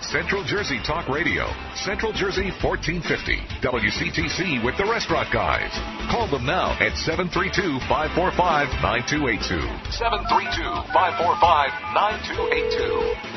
Central Jersey Talk Radio. Central Jersey 1450. WCTC with the Restaurant Guys. Call them now at 732-545-9282. 732-545-9282.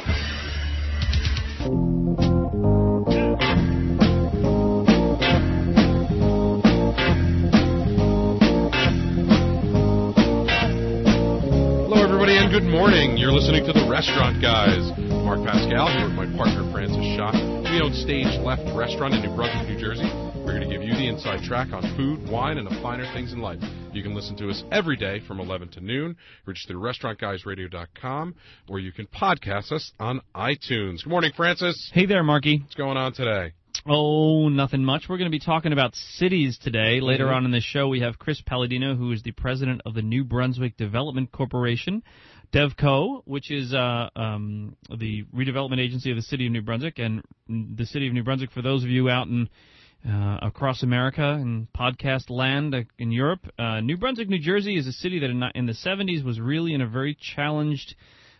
And good morning. You're listening to The Restaurant Guys. Mark Pascal here with my partner Francis Schott. We own Stage Left Restaurant in New Brunswick, New Jersey. We're going to give you the inside track on food, wine, and the finer things in life. You can listen to us every day from 11 to noon. Register to restaurantguysradio.com, or you can podcast us on iTunes. Good morning, Francis. Hey there, Marky. What's going on today? Oh, nothing much. We're going to be talking about cities today. Later on in the show, we have Chris Palladino, who is the president of the New Brunswick Development Corporation, DevCo, which is the redevelopment agency of the city of New Brunswick. And the city of New Brunswick, for those of you out in across America and podcast land in Europe, New Brunswick, New Jersey is a city that in the 70s was really in a very challenged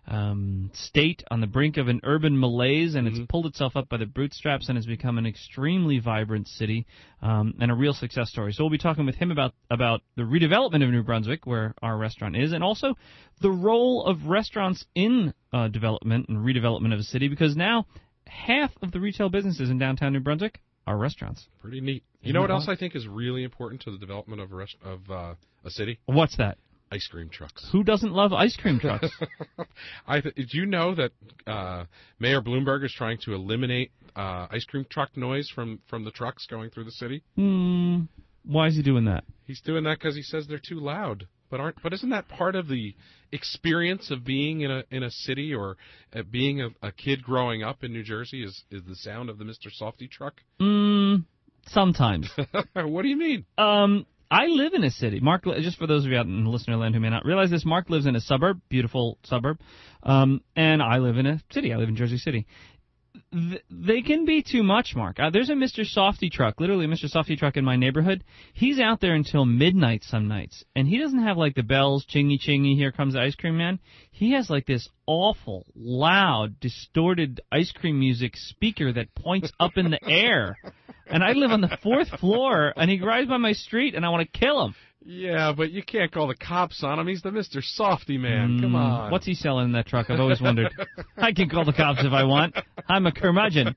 state on the brink of an urban malaise, and it's pulled itself up by the bootstraps and has become an extremely vibrant city and a real success story. So we'll be talking with him about the redevelopment of New Brunswick, where our restaurant is, and also the role of restaurants in development and redevelopment of a city, because now half of the retail businesses in downtown New Brunswick are restaurants. Pretty neat. You know what else I think is really important to the development of a city? What's that? Ice cream trucks. Who doesn't love ice cream trucks? Did you know that Mayor Bloomberg is trying to eliminate ice cream truck noise from the trucks going through the city? Why is he doing that? He's doing that because he says they're too loud. But isn't that part of the experience of being in a city, or being a kid growing up in New Jersey? Is the sound of the Mr. Softy truck? Sometimes. What do you mean? I live in a city. Mark, just for those of you out in listener land who may not realize this, Mark lives in a suburb, beautiful suburb, and I live in a city. I live in Jersey City. They can be too much, Mark. There's a Mr. Softy truck, literally a Mr. Softy truck in my neighborhood. He's out there until midnight some nights, and he doesn't have like the bells, chingy chingy, here comes the ice cream man. He has like this awful, loud, distorted ice cream music speaker that points up in the air. And I live on the 4th floor, and he drives by my street, and I want to kill him. Yeah, but you can't call the cops on him. He's the Mr. Softy man. Come on. What's he selling in that truck? I've always wondered. I can call the cops if I want. I'm a curmudgeon.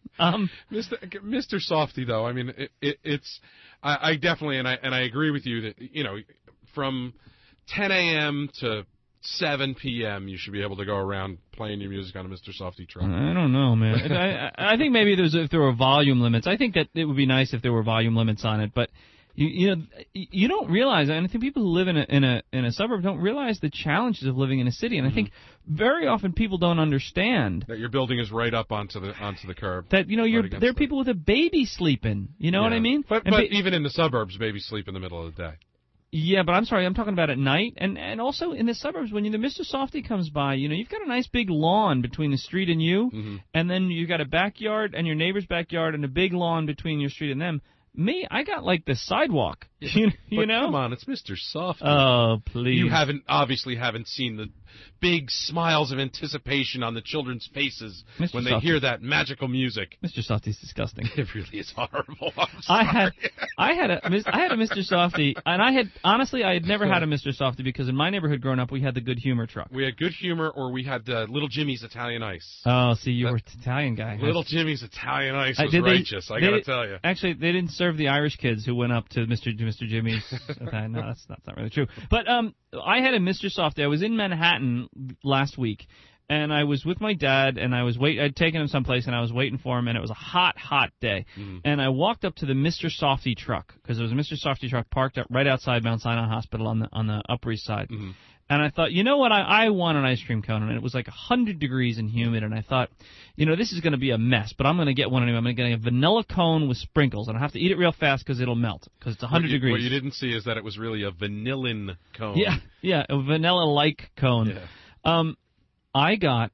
Mr. Softy, though, I mean, it's I definitely, and I agree with you that, you know, from 10 a.m. to 7 p.m. you should be able to go around playing your music on a Mr. Softy truck. I don't know, man. I think maybe if there were volume limits. I think that it would be nice if there were volume limits on it, but you don't realize, and I think people who live in a suburb don't realize the challenges of living in a city, and I think very often people don't understand that your building is right up onto the curb. That there are people with a baby sleeping. You know what I mean? But even in the suburbs, babies sleep in the middle of the day. Yeah, but I'm sorry, I'm talking about at night, and also in the suburbs, when the Mr. Softy comes by, you've got a nice big lawn between the street and you, and then you've got a backyard and your neighbor's backyard and a big lawn between your street and them. Me, I got like the sidewalk, you know? Come on, it's Mr. Softy. Oh, please. You obviously haven't seen the big smiles of anticipation on the children's faces when they hear that magical music. Mr. Softy's disgusting. It really is horrible. I'm sorry. I had a Mm-hmm. Mr. Softy, and I had never had a Mr. Softy because in my neighborhood growing up we had the Good Humor truck. We had Good Humor, or we had Little Jimmy's Italian Ice. Oh, see, you were an Italian guy. Little Jimmy's Italian Ice was righteous. I gotta tell you. Actually, they didn't serve the Irish kids who went up to Mr. Jimmy's. No, that's not really true. But I had a Mr. Softy. I was in Manhattan last week, and I was with my dad, and I'd taken him someplace, and I was waiting for him, and it was a hot, hot day. And I walked up to the Mr. Softy truck, because there was a Mr. Softy truck parked up right outside Mount Sinai Hospital on the Upper East Side. And I thought, you know what, I want an ice cream cone, and it was like 100 degrees and humid, and I thought, this is going to be a mess, but I'm going to get one anyway. I'm going to get a vanilla cone with sprinkles, and I have to eat it real fast because it'll melt, because it's 100 degrees. What you didn't see is that it was really a vanillin cone. Yeah, a vanilla-like cone. Yeah. I got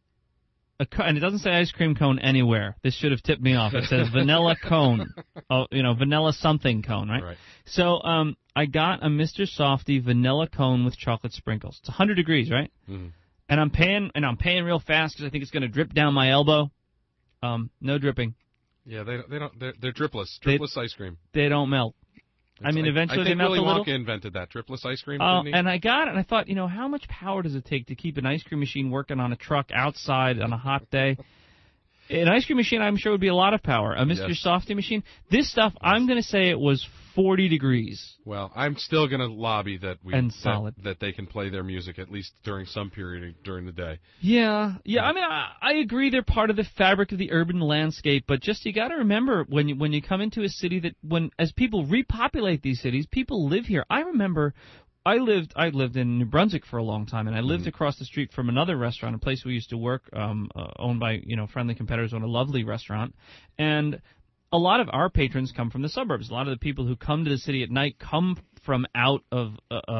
and it doesn't say ice cream cone anywhere. This should have tipped me off. It says vanilla cone. Vanilla something cone, right? So I got a Mr. Softy vanilla cone with chocolate sprinkles. It's 100 degrees, right? And I'm paying real fast because I think it's going to drip down my elbow. No dripping. Yeah, they don't. They're dripless. Dripless ice cream. They don't melt. I mean, eventually they melt a little. I think Willy Wonka invented that dripless ice cream. And I got it, and I thought, how much power does it take to keep an ice cream machine working on a truck outside on a hot day? An ice cream machine, I'm sure, would be a lot of power. A Mr. Softy machine. This stuff, I'm going to say it was 40 degrees. Well, I'm still going to lobby that that they can play their music at least during some period during the day. Yeah. I mean, I agree they're part of the fabric of the urban landscape, but just you got to remember when you come into a city that as people repopulate these cities, people live here. I remember. I lived in New Brunswick for a long time, and I lived across the street from another restaurant, a place we used to work, owned by friendly competitors, owned a lovely restaurant, and a lot of our patrons come from the suburbs. A lot of the people who come to the city at night come from out of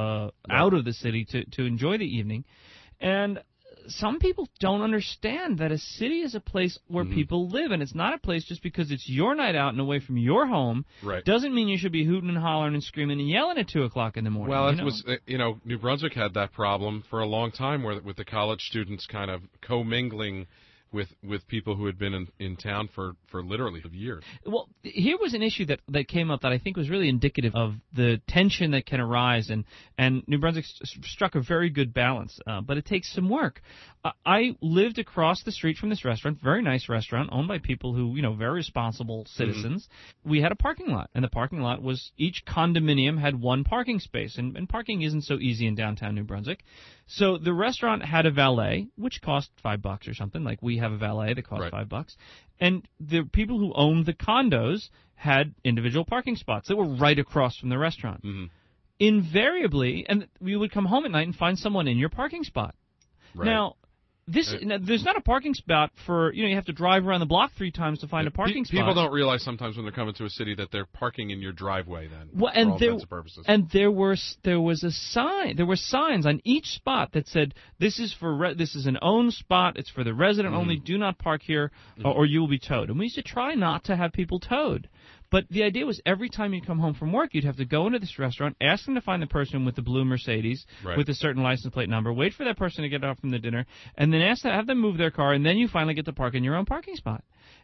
the city to enjoy the evening, and some people don't understand that a city is a place where people live, and it's not a place just because it's your night out and away from your home. Right. Doesn't mean you should be hooting and hollering and screaming and yelling at 2 o'clock in the morning. Well, it was New Brunswick had that problem for a long time, with the college students kind of commingling with people who had been in town for literally years. Well, here was an issue that came up that I think was really indicative of the tension that can arise, and New Brunswick struck a very good balance, but it takes some work. I lived across the street from this restaurant, very nice restaurant, owned by people who, very responsible citizens. We had a parking lot, and the parking lot was, each condominium had one parking space, and parking isn't so easy in downtown New Brunswick. So the restaurant had a valet, which cost $5 or something, like we have a valet that costs $5, and the people who owned the condos had individual parking spots that were right across from the restaurant. Invariably, and we would come home at night and find someone in your parking spot. Right. Now, there's not a parking spot for, you have to drive around the block 3 times to find a parking spot. People don't realize sometimes when they're coming to a city that they're parking in your driveway then, well, for all intents and purposes. And there was a sign. There were signs on each spot that said, this is an owned spot, it's for the resident only, do not park here or you will be towed. And we used to try not to have people towed. But the idea was every time you come home from work, you'd have to go into this restaurant, ask them to find the person with the blue Mercedes with a certain license plate number, wait for that person to get off from the dinner, and then have them move their car, and then you finally get to park in your own parking spot.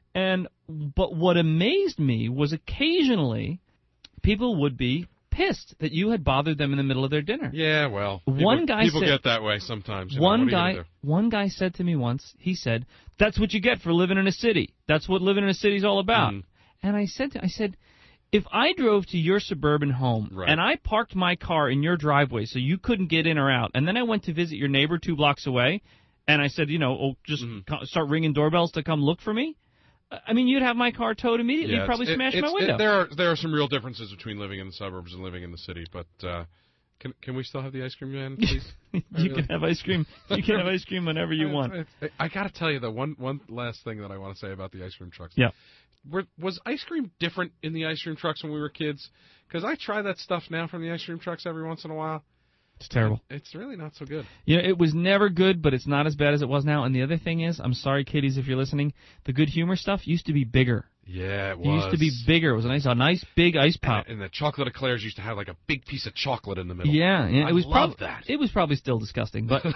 But what amazed me was occasionally people would be pissed that you had bothered them in the middle of their dinner. Yeah, well, people get that way sometimes. One guy said to me once, he said, "That's what you get for living in a city. That's what living in a city is all about." And I said, if I drove to your suburban home and I parked my car in your driveway so you couldn't get in or out, and then I went to visit your neighbor 2 blocks away, and I said, start ringing doorbells to come look for me, I mean, you'd have my car towed immediately. You'd probably smash my window. There are some real differences between living in the suburbs and living in the city, but can we still have the ice cream man, please? You can have ice cream. You can have ice cream whenever you want. I got to tell you, though, one last thing that I want to say about the ice cream trucks. Yeah. Was ice cream different in the ice cream trucks when we were kids? Because I try that stuff now from the ice cream trucks every once in a while. It's terrible. It's really not so good. It was never good, but it's not as bad as it was now. And the other thing is, I'm sorry, kiddies, if you're listening, the Good Humor stuff used to be bigger. Yeah, it was. It used to be bigger. It was a nice big ice pop. And the chocolate eclairs used to have like a big piece of chocolate in the middle. Yeah. I love that. It was probably still disgusting, but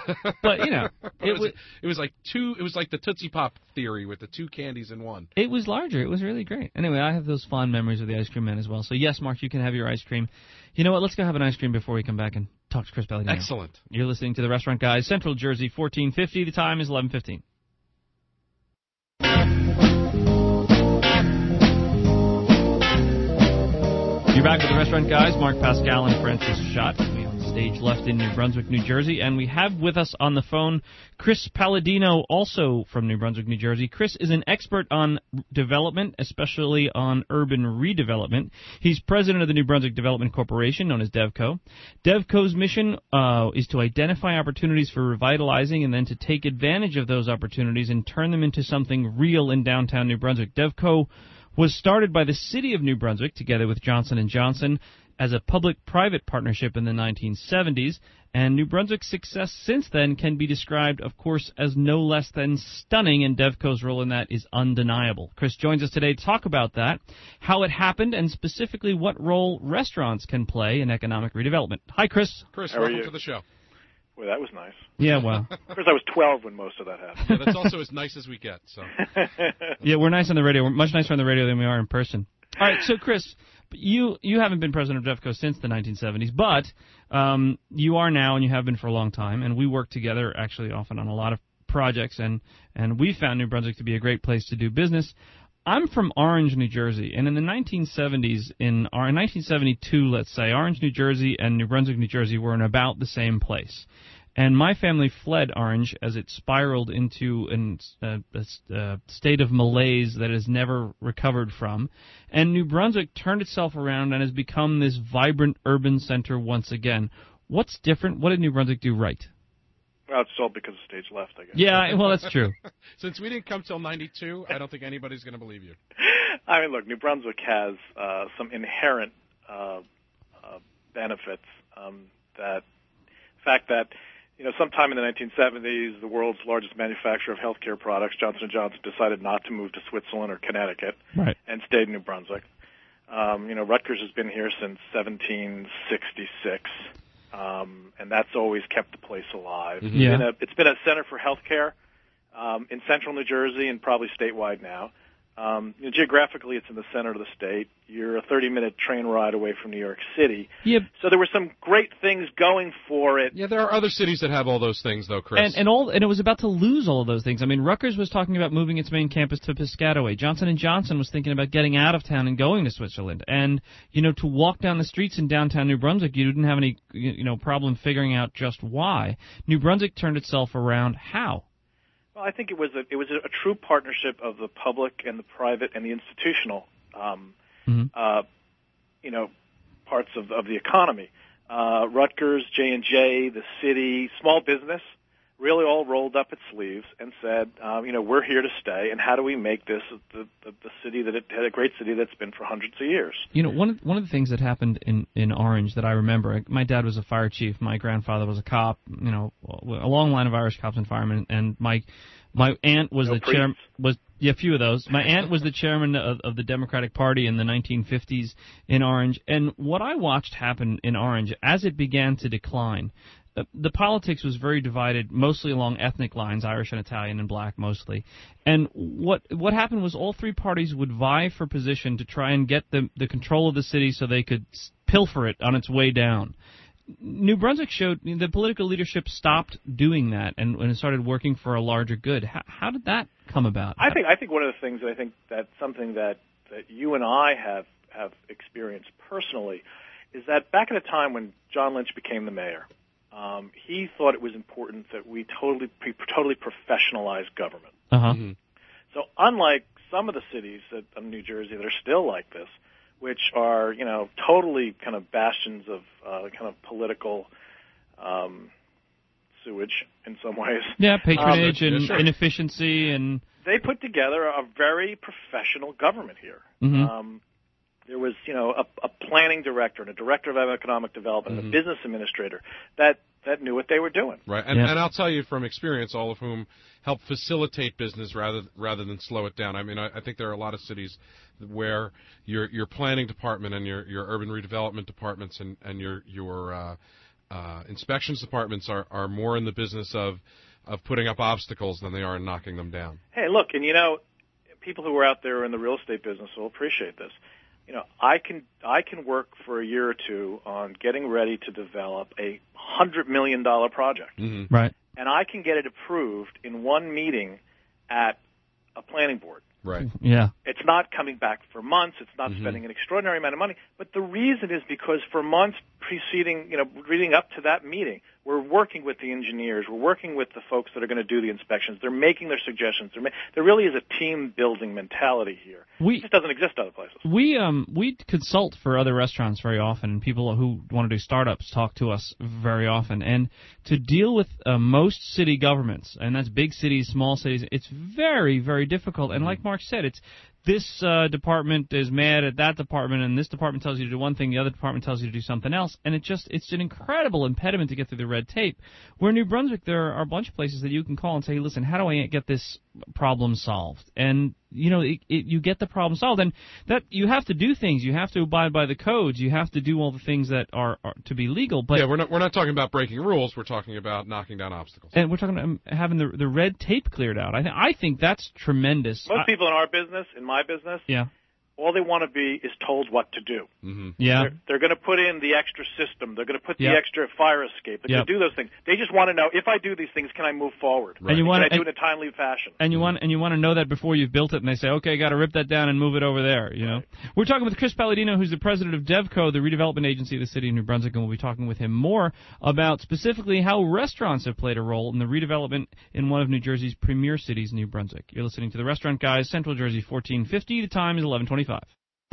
it was like the Tootsie Pop theory with the 2 candies in one. It was larger. It was really great. Anyway, I have those fond memories of the ice cream man as well. So yes, Mark, you can have your ice cream. You know what? Let's go have an ice cream before we come back and talk to Chris Palladino. Excellent. You're listening to the Restaurant Guys, Central Jersey, 1450. The time is 11:15. You're back with the Restaurant Guys, Mark Pascal and Francis Schott. We on stage left in New Brunswick, New Jersey, and we have with us on the phone Chris Palladino, also from New Brunswick, New Jersey. Chris is an expert on development, especially on urban redevelopment. He's president of the New Brunswick Development Corporation, known as DevCo. DevCo's mission is to identify opportunities for revitalizing and then to take advantage of those opportunities and turn them into something real in downtown New Brunswick. DevCo was started by the city of New Brunswick together with Johnson & Johnson as a public-private partnership in the 1970s, and New Brunswick's success since then can be described, of course, as no less than stunning, and DevCo's role in that is undeniable. Chris joins us today to talk about that, how it happened, and specifically what role restaurants can play in economic redevelopment. Hi, Chris. Chris, welcome to the show. Boy, that was nice. Yeah, well. Of course, I was 12 when most of that happened. Yeah, that's also as nice as we get. So. Yeah, we're nice on the radio. We're much nicer on the radio than we are in person. All right, so Chris, you haven't been president of DEVCO since the 1970s, but you are now, and you have been for a long time, and we work together actually often on a lot of projects, and we found New Brunswick to be a great place to do business. I'm from Orange, New Jersey, and in the 1970s, in 1972, let's say, Orange, New Jersey and New Brunswick, New Jersey were in about the same place. And my family fled Orange as it spiraled into a state of malaise that has never recovered from. And New Brunswick turned itself around and has become this vibrant urban center once again. What's different? What did New Brunswick do right? Well, it's all because of stage left, I guess. Yeah, well, that's true. Since we didn't come till 92, I don't think anybody's going to believe you. I mean, look, New Brunswick has some inherent benefits. The fact that, sometime in the 1970s, the world's largest manufacturer of healthcare products, Johnson & Johnson, decided not to move to Switzerland or Connecticut, right, and stayed in New Brunswick. Rutgers has been here since 1766. And that's always kept the place alive. Mm-hmm. Yeah. It's been a center for healthcare in central New Jersey and probably statewide now. Geographically, it's in the center of the state. You're a 30-minute train ride away from New York City. Yep. So there were some great things going for it. Yeah, there are other cities that have all those things, though, Chris. And it was about to lose all of those things. I mean, Rutgers was talking about moving its main campus to Piscataway. Johnson & Johnson was thinking about getting out of town and going to Switzerland. And, to walk down the streets in downtown New Brunswick, you didn't have any, problem figuring out just why. New Brunswick turned itself around. How? Well, I think it was a true partnership of the public and the private and the institutional, parts of the economy. Rutgers, J&J, the city, small business, really all rolled up its sleeves and said, we're here to stay, and how do we make this the city that a great city that's been for hundreds of years? One of the things that happened in Orange that I remember, my dad was a fire chief, my grandfather was a cop, a long line of Irish cops and firemen, and my aunt was a few of those. My aunt was the chairman of the Democratic Party in the 1950s in Orange, and what I watched happen in Orange as it began to decline, the politics was very divided, mostly along ethnic lines, Irish and Italian and black mostly. And what happened was all three parties would vie for position to try and get the control of the city so they could pilfer it on its way down. New Brunswick showed the political leadership stopped doing that and it started working for a larger good. How did that come about? I think one of the things that's something that you and I have experienced personally is that back at a time when John Lynch became the mayor, he thought it was important that we totally professionalize government. Uh-huh. Mm-hmm. So unlike some of the cities of New Jersey that are still like this, which are, totally kind of bastions of kind of political sewage in some ways. Yeah, patronage and inefficiency. And they put together a very professional government here. Mm-hmm. There was, a planning director and a director of economic development and a business administrator that knew what they were doing. Right, and I'll tell you from experience, all of whom help facilitate business rather than slow it down. I mean, I think there are a lot of cities where your planning department and your urban redevelopment departments and your inspections departments are more in the business of putting up obstacles than they are in knocking them down. Hey, look, and people who are out there in the real estate business will appreciate this. I can work for a year or two on getting ready to develop a $100 million project. Mm-hmm. Right. And I can get it approved in one meeting at a planning board. Right. Yeah. It's not coming back for months. It's not spending an extraordinary amount of money. But the reason is because for months preceding, leading up to that meeting, we're working with the engineers. We're working with the folks that are going to do the inspections. They're making their suggestions. There really is a team-building mentality here. It just doesn't exist other places. We consult for other restaurants very often, and people who want to do startups talk to us very often. And to deal with most city governments, and that's big cities, small cities, it's very, very difficult. And like Mark said, it's this department is mad at that department, and this department tells you to do one thing, the other department tells you to do something else, and it's an incredible impediment to get through the red tape. Where in New Brunswick, there are a bunch of places that you can call and say, listen, how do I get this problem solved? And you get the problem solved. And that you have to do things. You have to abide by the codes. You have to do all the things that are to be legal. But we're not talking about breaking rules. We're talking about knocking down obstacles. And we're talking about having the red tape cleared out. I think that's tremendous. Most people in our business, in my business, all they want to be is told what to do. Mm-hmm. Yeah. They're going to put in the extra system. They're going to put the extra fire escape. They're going to do those things. They just want to know, if I do these things, can I move forward? Right. And can I do it in a timely fashion? And you want to know that before you've built it, and they say, okay, got to rip that down and move it over there. You know. Right. We're talking with Chris Palladino, who's the president of DevCo, the redevelopment agency of the city of New Brunswick, and we'll be talking with him more about specifically how restaurants have played a role in the redevelopment in one of New Jersey's premier cities, New Brunswick. You're listening to the Restaurant Guys, Central Jersey 1450. The time is 11:25.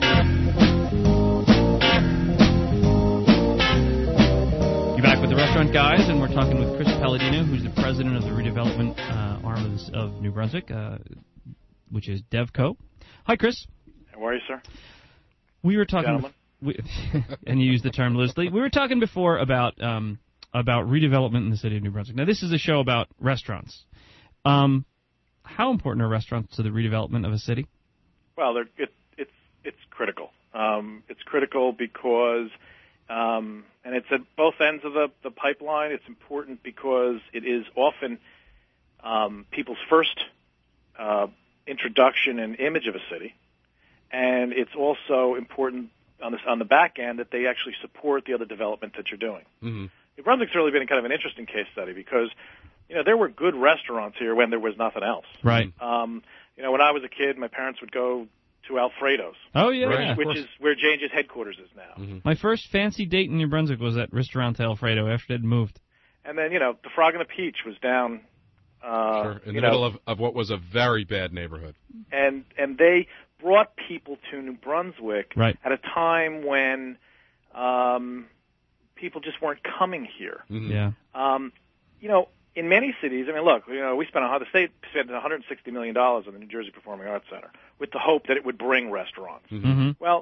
You're back with the Restaurant Guys, and we're talking with Chris Palladino, who's the president of the redevelopment arm of New Brunswick, which is DevCo. Hi, Chris. How are you, sir? We were talking, and you used the term loosely. We were talking before about redevelopment in the city of New Brunswick. Now, this is a show about restaurants. How important are restaurants to the redevelopment of a city? Well, it's critical. It's critical because, and it's at both ends of the pipeline. It's important because it is often people's first introduction and image of a city, and it's also important on the back end that they actually support the other development that you're doing. Mm-hmm. New Brunswick's really been kind of an interesting case study because, there were good restaurants here when there was nothing else. Right. When I was a kid, my parents would go to Alfredo's. Oh, yeah. Right, which is where J&J's headquarters is now. Mm-hmm. My first fancy date in New Brunswick was at Ristorante Alfredo after it had moved. And then, the Frog and the Peach was down in the middle of what was a very bad neighborhood. And they brought people to New Brunswick right. at a time when people just weren't coming here. Mm-hmm. Yeah. In many cities, look, the state spent $160 million on the New Jersey Performing Arts Center with the hope that it would bring restaurants. Mm-hmm. Well,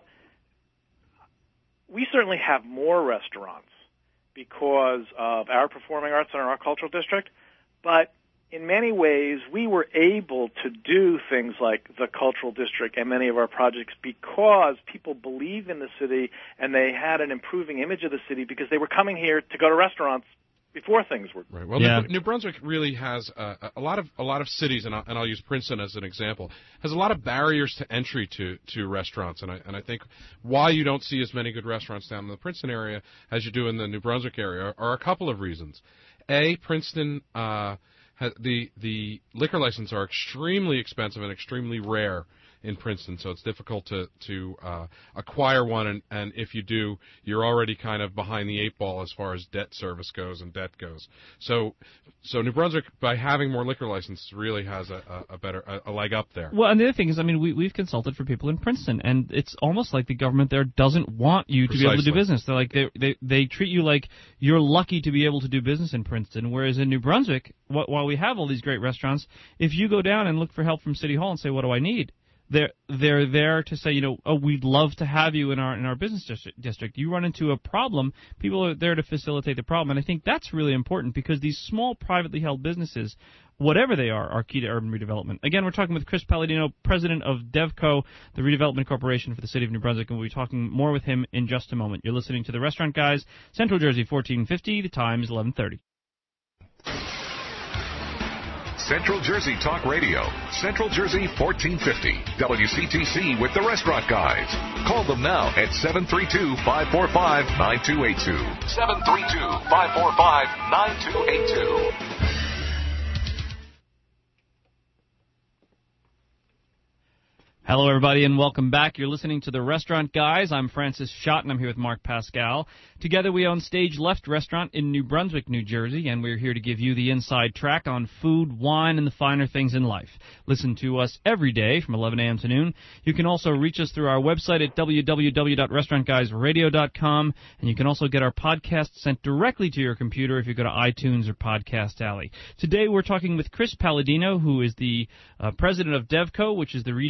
we certainly have more restaurants because of our Performing Arts Center, our cultural district, but in many ways we were able to do things like the cultural district and many of our projects because people believe in the city and they had an improving image of the city because they were coming here to go to restaurants before things were right. Well, New Brunswick really has a lot of cities, and I'll use Princeton as an example, has a lot of barriers to entry to restaurants, and I think why you don't see as many good restaurants down in the Princeton area as you do in the New Brunswick area are a couple of reasons. A, Princeton the liquor licenses are extremely expensive and extremely rare in Princeton, so it's difficult to acquire one, and if you do, you're already kind of behind the eight ball as far as debt service goes and debt goes. So New Brunswick, by having more liquor licenses, really has a better leg up there. Well, and the other thing is, we've consulted for people in Princeton, and it's almost like the government there doesn't want you to be able to do business. They're like they treat you like you're lucky to be able to do business in Princeton, whereas in New Brunswick, while we have all these great restaurants, if you go down and look for help from City Hall and say, what do I need? They're there to say, we'd love to have you in our business district. You run into a problem, people are there to facilitate the problem, and I think that's really important because these small privately held businesses, whatever they are key to urban redevelopment. Again, we're talking with Chris Palladino, president of DevCo, the redevelopment corporation for the city of New Brunswick, and we'll be talking more with him in just a moment. You're listening to the Restaurant Guys, Central Jersey 1450. The time is 11:30. Central Jersey Talk Radio, Central Jersey 1450, WCTC with the Restaurant Guys. Call them now at 732-545-9282. 732-545-9282. Hello, everybody, and welcome back. You're listening to The Restaurant Guys. I'm Francis Schott, and I'm here with Mark Pascal. Together, we own Stage Left Restaurant in New Brunswick, New Jersey, and we're here to give you the inside track on food, wine, and the finer things in life. Listen to us every day from 11 a.m. to noon. You can also reach us through our website at www.restaurantguysradio.com, and you can also get our podcast sent directly to your computer if you go to iTunes or Podcast Alley. Today, we're talking with Chris Palladino, who is the president of DevCo, which is the redevelopment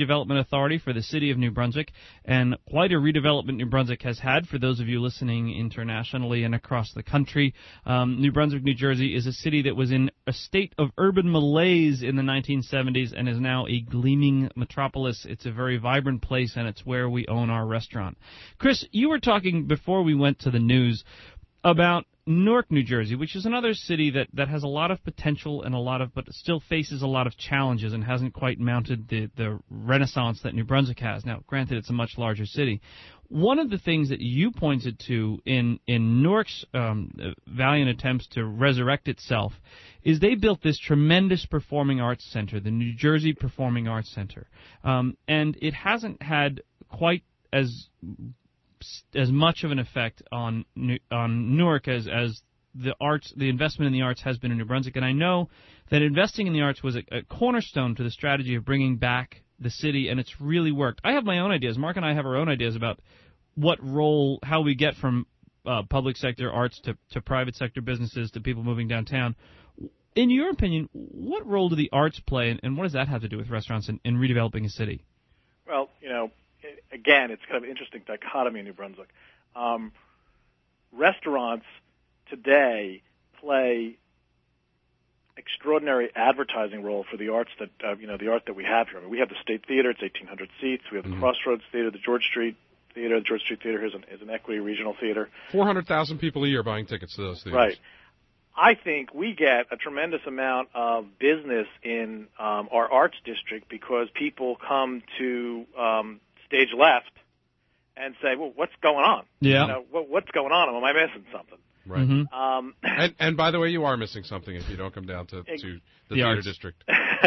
authority for the city of New Brunswick, and quite a redevelopment New Brunswick has had. For those of you listening internationally and across the country, New Brunswick, New Jersey is a city that was in a state of urban malaise in the 1970s and is now a gleaming metropolis. It's a very vibrant place, and it's where we own our restaurant. Chris, you were talking before we went to the news about Newark, New Jersey, which is another city that has a lot of potential and but still faces a lot of challenges and hasn't quite mounted the renaissance that New Brunswick has. Now, granted, it's a much larger city. One of the things that you pointed to in Newark's valiant attempts to resurrect itself is they built this tremendous performing arts center, the New Jersey Performing Arts Center, and it hasn't had quite as much of an effect on Newark as the investment in the arts has been in New Brunswick. And I know that investing in the arts was a cornerstone to the strategy of bringing back the city, and it's really worked. I have my own ideas. Mark and I have our own ideas about how we get from public sector arts to private sector businesses to people moving downtown. In your opinion, what role do the arts play, and what does that have to do with restaurants in redeveloping a city? Well, again, it's kind of an interesting dichotomy in New Brunswick. Restaurants today play extraordinary advertising role for the arts that the art that we have here. I mean, we have the State Theater; it's 1,800 seats. We have the Crossroads Theater, the George Street Theater. The George Street Theater is an equity regional theater. 400,000 people a year buying tickets to those theaters. Right. I think we get a tremendous amount of business in our arts district because people come to stage left and say, well, what's going on? Yeah. What's going on? Am I missing something? Right. Mm-hmm. And by the way, you are missing something if you don't come down to the theater district.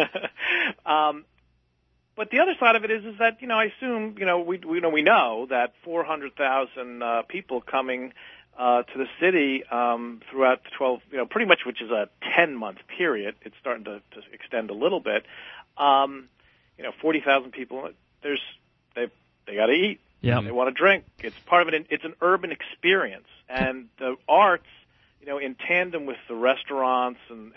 But the other side of it is that, I assume, we know that 400,000 people coming to the city throughout the 12, pretty much, which is a 10-month period. It's starting to extend a little bit. 40,000 people, they got to eat. Yeah. They want to drink. It's part of it. It's an urban experience, and the arts, in tandem with the restaurants and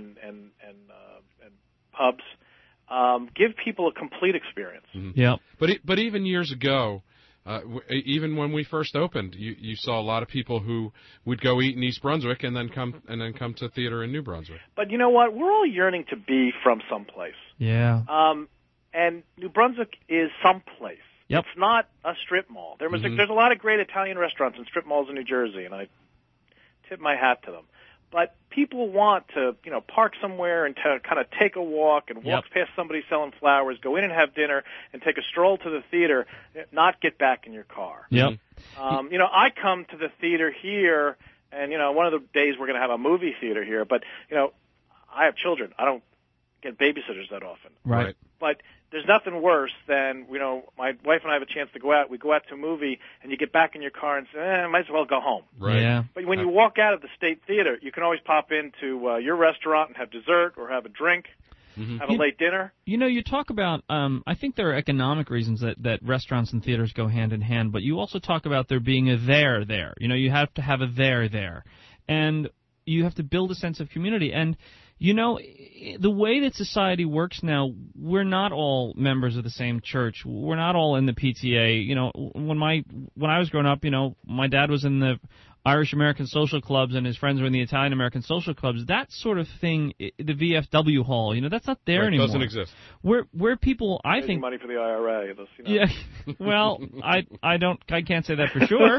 pubs, give people a complete experience. Mm-hmm. Yeah. But even years ago, even when we first opened, you saw a lot of people who would go eat in East Brunswick and then come to theater in New Brunswick. But you know what? We're all yearning to be from someplace. Yeah. And New Brunswick is someplace. Yep. It's not a strip mall. There's a lot of great Italian restaurants and strip malls in New Jersey, and I tip my hat to them. But people want to, park somewhere and to kind of take a walk and walk past somebody selling flowers, go in and have dinner, and take a stroll to the theater, not get back in your car. Yep. I come to the theater here, and, one of the days we're going to have a movie theater here, but, I have children. I don't get babysitters that often. Right. But there's nothing worse than, my wife and I have a chance to go out. We go out to a movie, and you get back in your car and say, might as well go home. Right. Yeah. But when you walk out of the State Theater, you can always pop into your restaurant and have dessert or have a drink, have a late dinner. You talk about, I think there are economic reasons that restaurants and theaters go hand in hand, but you also talk about there being a there there. You have to have a there. And you have to build a sense of community. And the way that society works now, we're not all members of the same church. We're not all in the PTA. When I was growing up, my dad was in the Irish American social clubs and his friends were in the Italian American social clubs. That sort of thing, the VFW hall, that's not there anymore. It doesn't exist. Where people, I think, money for the IRA. Yeah. Well, I can't say that for sure,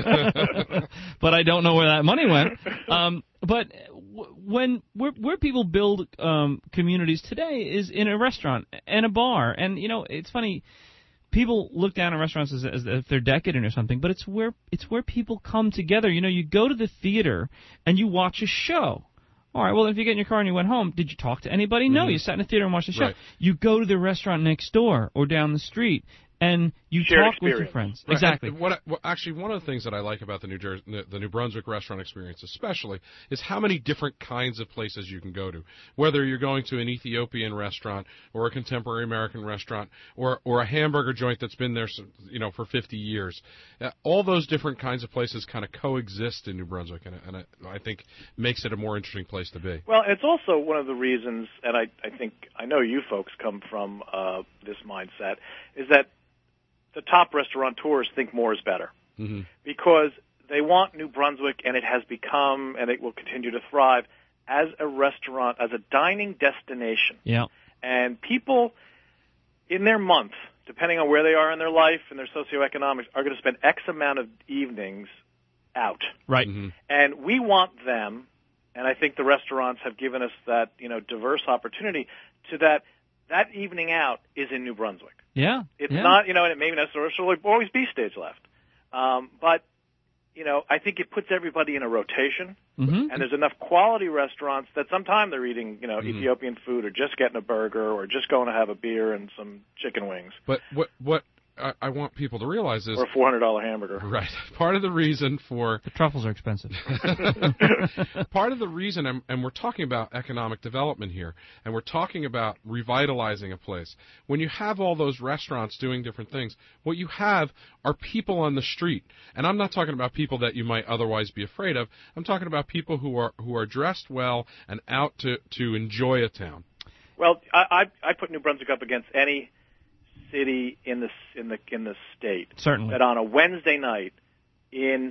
but I don't know where that money went. But where people build communities today is in a restaurant and a bar, and it's funny. People look down on restaurants as if they're decadent or something, but it's where people come together. You go to the theater and you watch a show. All right, well, if you get in your car and you went home, did you talk to anybody? No, you sat in the theater and watched the show. Right. You go to the restaurant next door or down the street, and you Shared talk experience. with your friends. Right. Exactly. Actually, one of the things that I like about the New Brunswick restaurant experience, especially, is how many different kinds of places you can go to. Whether you're going to an Ethiopian restaurant or a contemporary American restaurant or a hamburger joint that's been there, for 50 years, all those different kinds of places kind of coexist in New Brunswick, and I think makes it a more interesting place to be. Well, it's also one of the reasons, and I know you folks come from this mindset, is that the top restaurateurs think more is better. Mm-hmm. Because they want New Brunswick, and it has become, and it will continue to thrive, as a restaurant, as a dining destination. Yeah. And people, in their month, depending on where they are in their life and their socioeconomics, are going to spend X amount of evenings out. Right. Mm-hmm. And we want them, and I think the restaurants have given us that, diverse opportunity to that evening out is in New Brunswick. Yeah. It's yeah. not, and it may not necessarily always be stage left. But, I think it puts everybody in a rotation, Mm-hmm. and there's enough quality restaurants that sometimes they're eating, Mm-hmm. Ethiopian food or just getting a burger or just going to have a beer and some chicken wings But what I want people to realize is or a $400 hamburger. right. Part of the reason for The truffles are expensive. part of the reason, and we're talking about economic development here, and we're talking about revitalizing a place. When you have all those restaurants doing different things, what you have are people on the street. And I'm not talking about people that you might otherwise be afraid of. I'm talking about people who are dressed well and out to enjoy a town. Well, I put New Brunswick up against any city in the state. Certainly. That on a Wednesday night in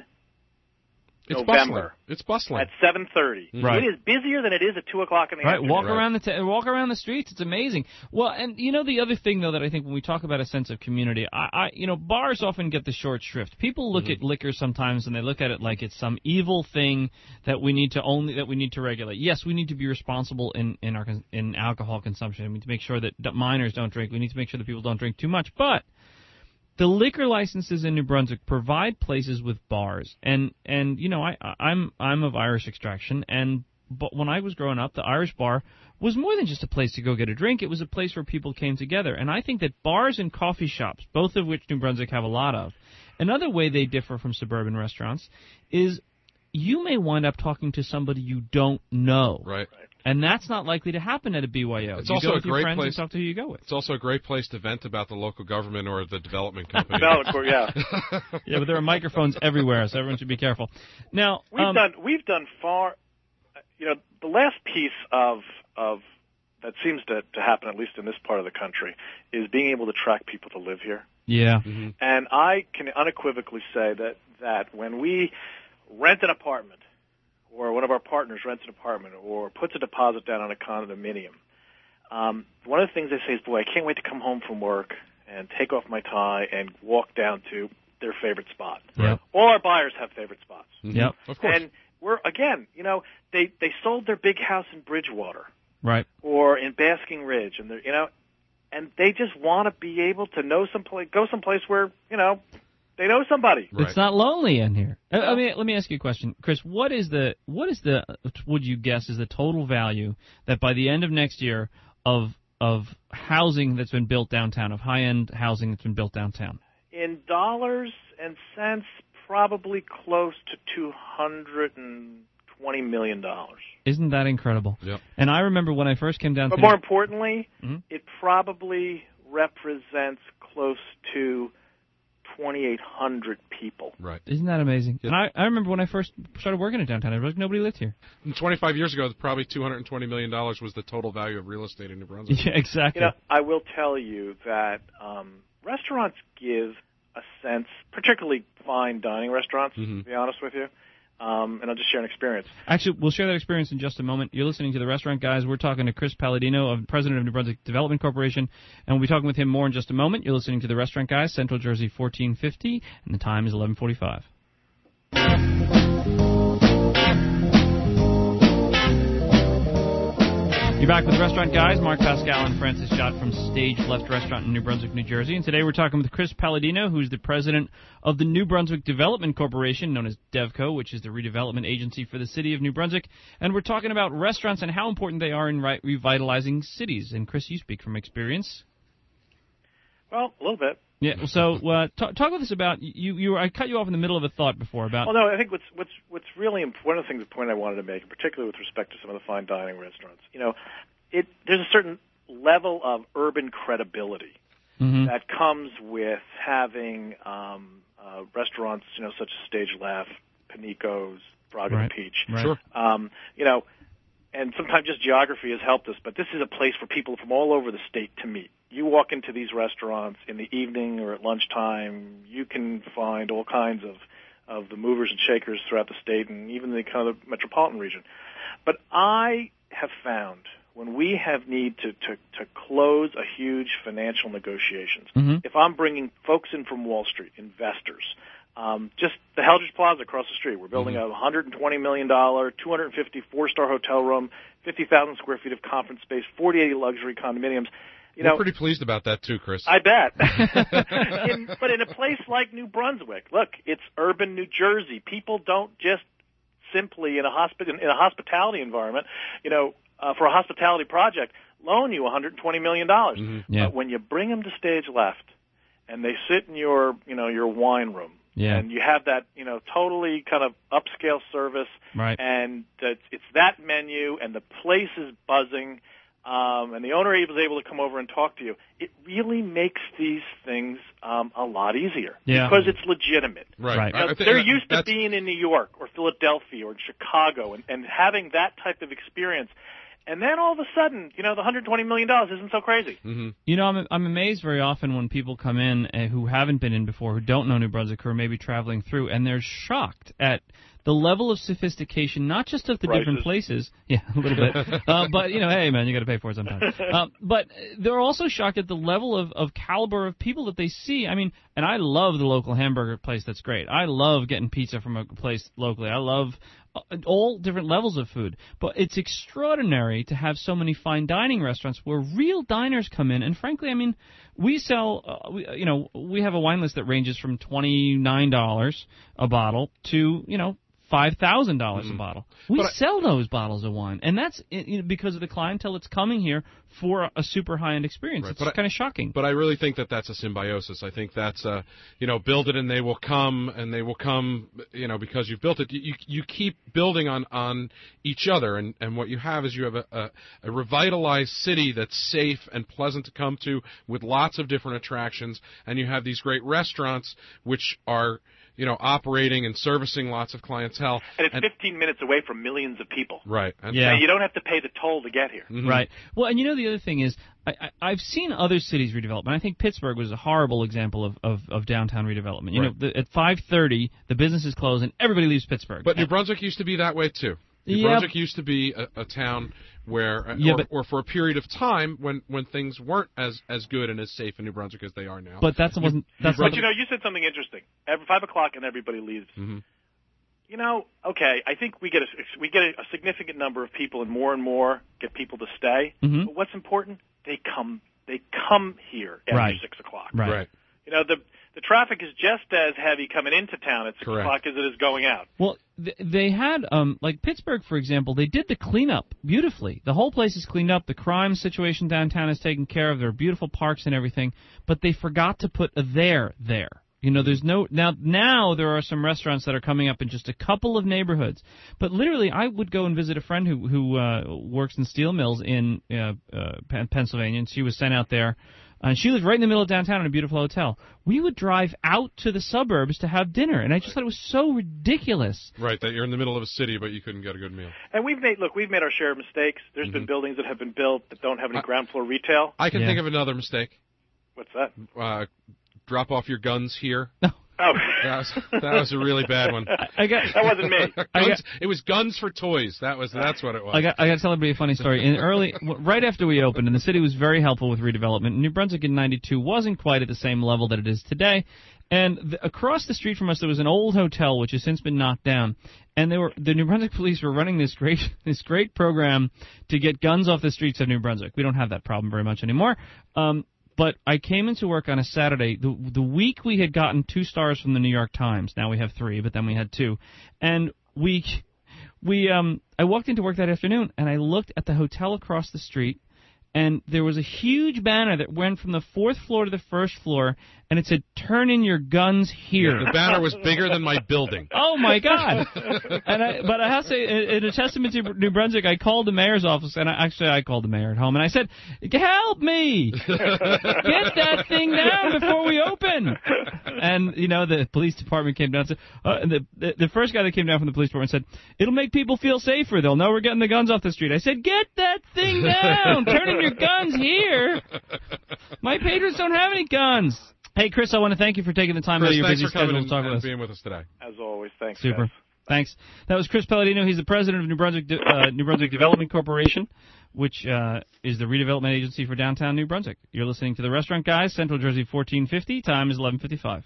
It's November. bustling. It's bustling. At 7:30. Right. It is busier than it is at 2:00 in the Right, afternoon. walk around the streets. It's amazing. Well, and the other thing though that I think when we talk about a sense of community, bars often get the short shrift. People look at liquor sometimes and they look at it like it's some evil thing that we need to regulate. Yes, we need to be responsible in alcohol consumption. We need to make sure that minors don't drink. We need to make sure that people don't drink too much, but the liquor licenses in New Brunswick provide places with bars, and I'm of Irish extraction, but when I was growing up, the Irish bar was more than just a place to go get a drink. It was a place where people came together, and I think that bars and coffee shops, both of which New Brunswick have a lot of, another way they differ from suburban restaurants is you may wind up talking to somebody you don't know. Right. And that's not likely to happen at a BYO. It's you also go a with your great friends place. and talk to who you go with. It's also a great place to vent about the local government or the development company. No, of course, yeah. Yeah, but there are microphones everywhere, so everyone should be careful. Now, We've done far. The last piece of that seems to happen, at least in this part of the country, is being able to track people to live here. yeah, And I can unequivocally say that when we rent an apartment, or one of our partners rents an apartment, or puts a deposit down on a condominium, one of the things they say is, boy, I can't wait to come home from work and take off my tie and walk down to their favorite spot. Yep. All our buyers have favorite spots. Yep. Of course. And we're, again, they sold their big house in Bridgewater right. or in Basking Ridge, and and they just want to be able to go someplace where, they know somebody. Right. It's not lonely in here. Let me ask you a question, Chris. What is the would you guess is the total value that by the end of next year of housing that's been built downtown, of high-end housing that's been built downtown? In dollars and cents, probably close to $220 million. Isn't that incredible? Yep. And I remember when I first came down But to more importantly, Mhm. it probably represents close to 2,800 people. Right. Isn't that amazing? Yep. And I remember when I first started working at downtown, I was like, nobody lived here. And 25 years ago, probably $220 million was the total value of real estate in New Brunswick. Yeah, exactly. I will tell you that restaurants give a sense, particularly fine dining restaurants, to be honest with you, and I'll just share an experience. Actually, we'll share that experience in just a moment. You're listening to The Restaurant Guys. We're talking to Chris Palladino, President of New Brunswick Development Corporation, and we'll be talking with him more in just a moment. You're listening to The Restaurant Guys, Central Jersey 1450, and the time is 11:45. You're back with The Restaurant Guys, Mark Pascal and Francis Schott from Stage Left Restaurant in New Brunswick, New Jersey. And today we're talking with Chris Palladino, who's the president of the New Brunswick Development Corporation, known as DevCo, which is the redevelopment agency for the city of New Brunswick. And we're talking about restaurants and how important they are in revitalizing cities. And Chris, you speak from experience. Well, a little bit. Yeah. So talk with us about you. I cut you off in the middle of a thought before about. Well, no, I think what's really one of the things, the point I wanted to make, particularly with respect to some of the fine dining restaurants, there's a certain level of urban credibility that comes with having restaurants, such as Stage Left, Panico's, Frog and the Peach. Right. Sure. And sometimes just geography has helped us, but this is a place for people from all over the state to meet. You walk into these restaurants in the evening or at lunchtime, you can find all kinds of the movers and shakers throughout the state and even the kind of metropolitan region. But I have found when we have need to close a huge financial negotiations, if I'm bringing folks in from Wall Street, investors, just the Heldridge Plaza across the street. We're building a $120 million, 250 four-star hotel room, 50,000 square feet of conference space, 40 luxury condominiums. We're pretty pleased about that too, Chris. I bet. But in a place like New Brunswick, look, it's urban New Jersey. People don't just simply in a hospitality environment, for a hospitality project, loan you $120 million. But when you bring them to Stage Left and they sit in your wine room, and you have that, totally kind of upscale service, and it's that menu, and the place is buzzing, and the owner was able to come over and talk to you. It really makes these things a lot easier because it's legitimate. Right. They're used to being in New York or Philadelphia or Chicago and having that type of experience. And then all of a sudden, the $120 million isn't so crazy. I'm amazed very often when people come in who haven't been in before, who don't know New Brunswick, who are maybe traveling through, and they're shocked at the level of sophistication, not just of the different places. Yeah, a little bit. But, hey, man, you got to pay for it sometimes. But they're also shocked at the level of caliber of people that they see. I mean, and I love the local hamburger place. That's great. I love getting pizza from a place locally. I love all different levels of food. But it's extraordinary to have so many fine dining restaurants where real diners come in. And frankly, I mean, we sell, we have a wine list that ranges from $29 a bottle to, $5,000 a bottle. We sell those bottles of wine, and that's because of the clientele that's coming here for a super high-end experience. Right. It's kind of shocking. But I really think that's a symbiosis. I think that's build it and they will come, because you've built it. You keep building on each other, and what you have is you have a revitalized city that's safe and pleasant to come to with lots of different attractions, and you have these great restaurants which are operating and servicing lots of clientele. And it's 15 minutes away from millions of people. Right. And you don't have to pay the toll to get here. Right. Well, and the other thing is, I've seen other cities redevelop, and I think Pittsburgh was a horrible example of downtown redevelopment. At 5:30, the businesses close and everybody leaves Pittsburgh. But New Brunswick used to be that way, too. New Brunswick used to be a town where, or for a period of time when things weren't as good and as safe in New Brunswick as they are now. But you said something interesting. At 5 o'clock and everybody leaves. Okay, I think we get a significant number of people, and more get people to stay. But what's important? They come here after 6 o'clock. Right. The traffic is just as heavy coming into town at 6 o'clock as it is going out. Well, they had, like Pittsburgh, for example, they did the cleanup beautifully. The whole place is cleaned up. The crime situation downtown is taken care of. There are beautiful parks and everything. But they forgot to put a there. There's no now there are some restaurants that are coming up in just a couple of neighborhoods. But literally, I would go and visit a friend who works in steel mills in Pennsylvania, and she was sent out there. And she lived right in the middle of downtown in a beautiful hotel. We would drive out to the suburbs to have dinner, and I just thought it was so ridiculous. Right, that you're in the middle of a city, but you couldn't get a good meal. And we've made our share of mistakes. There's been buildings that have been built that don't have any ground floor retail. I can think of another mistake. What's that? Drop off your guns here. Oh, that was a really bad one. That wasn't me. It was guns for toys. That's what it was. I got to tell everybody a funny story. Right after we opened, and the city was very helpful with redevelopment. New Brunswick in '92 wasn't quite at the same level that it is today. And across the street from us, there was an old hotel which has since been knocked down. And the New Brunswick police were running this great program to get guns off the streets of New Brunswick. We don't have that problem very much anymore. But I came into work on a Saturday, the week we had gotten 2 stars from the New York Times. Now we have 3, but then we had 2. And I walked into work that afternoon, and I looked at the hotel across the street, and there was a huge banner that went from the 4th floor to the 1st floor, and it said, "Turn in your guns here." Yeah, the banner was bigger than my building. Oh, my God. But I have to say, in a testament to New Brunswick, I called the mayor's office, and I called the mayor at home, and I said, "Help me! Get that thing down before we open." And, the police department came down and said, the first guy that came down from the police department said, "It'll make people feel safer. They'll know we're getting the guns off the street." I said, "Get that thing down! Turn in your guns here! My patrons don't have any guns." Hey, Chris, I want to thank you for taking the time out of your busy schedule to talk with us. Being with us today. As always, thanks. Super. Guys. Thanks. That was Chris Palladino. He's the president of New Brunswick Development Corporation, which is the redevelopment agency for downtown New Brunswick. You're listening to The Restaurant Guys, Central Jersey 1450. Time is 11:55.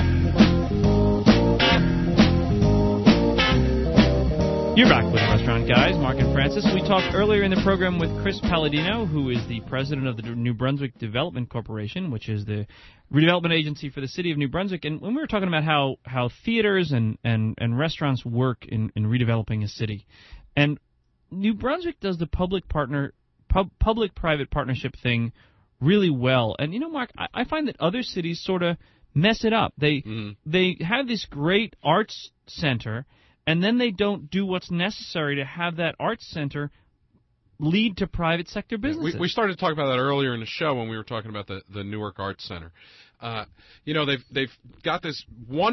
You're back with The Restaurant Guys, Mark and Francis. We talked earlier in the program with Chris Palladino, who is the president of the New Brunswick Development Corporation, which is the redevelopment agency for the city of New Brunswick. And when we were talking about how theaters and restaurants work in redeveloping a city, and New Brunswick does the public-private partnership thing really well. And, Mark, I find that other cities sort of mess it up. They have this great arts center, and then they don't do what's necessary to have that arts center lead to private sector businesses. We started to talk about that earlier in the show when we were talking about the Newark Arts Center. They've got this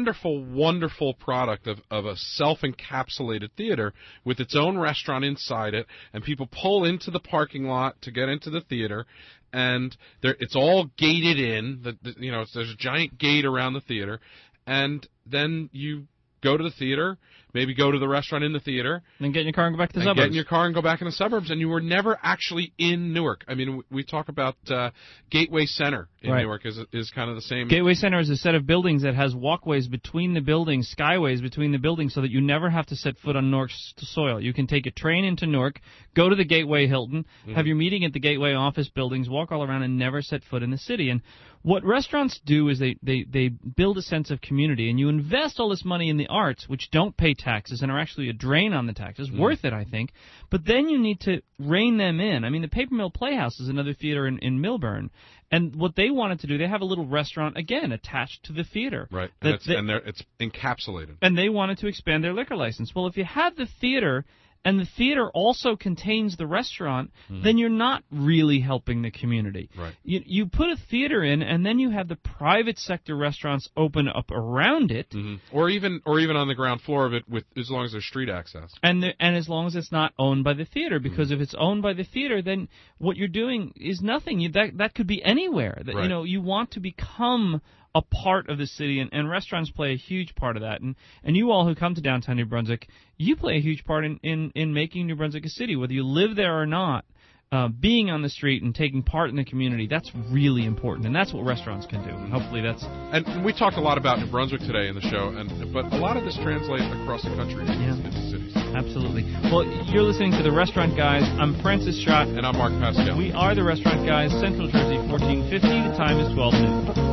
wonderful product of a self-encapsulated theater with its own restaurant inside it, and people pull into the parking lot to get into the theater, and it's all gated in. There's a giant gate around the theater, and then you go to the theater, maybe go to the restaurant in the theater. Then get in your car and go back to the suburbs. Get in your car and go back in the suburbs, and you were never actually in Newark. I mean, we talk about Gateway Center in Newark is kind of the same. Gateway Center is a set of buildings that has walkways between the buildings, skyways between the buildings, so that you never have to set foot on Newark's soil. You can take a train into Newark, go to the Gateway Hilton, have your meeting at the Gateway office buildings, walk all around, and never set foot in the city. And what restaurants do is they build a sense of community, and you invest all this money in the arts, which don't pay taxes and are actually a drain on the taxes. Worth it, I think. But then you need to rein them in. I mean, the Paper Mill Playhouse is another theater in Millburn. And what they wanted to do, they have a little restaurant, again, attached to the theater. Right, and it's encapsulated. And they wanted to expand their liquor license. Well, if you have the theater and the theater also contains the restaurant, then you're not really helping the community. Right. You put a theater in, and then you have the private sector restaurants open up around it, or even on the ground floor of it, as long as there's street access, and as long as it's not owned by the theater. Because if it's owned by the theater, then what you're doing is nothing. That could be anywhere. Right. You want to become a part of the city, and restaurants play a huge part of that. And you all who come to downtown New Brunswick, you play a huge part in making New Brunswick a city, whether you live there or not. Being on the street and taking part in the community, that's really important, and that's what restaurants can do. And hopefully that's... And we talked a lot about New Brunswick today in the show, but a lot of this translates across the country into cities. Absolutely. Well, you're listening to The Restaurant Guys. I'm Francis Schott. And I'm Mark Pascal. We are The Restaurant Guys, Central Jersey 1450. The time is 12 noon.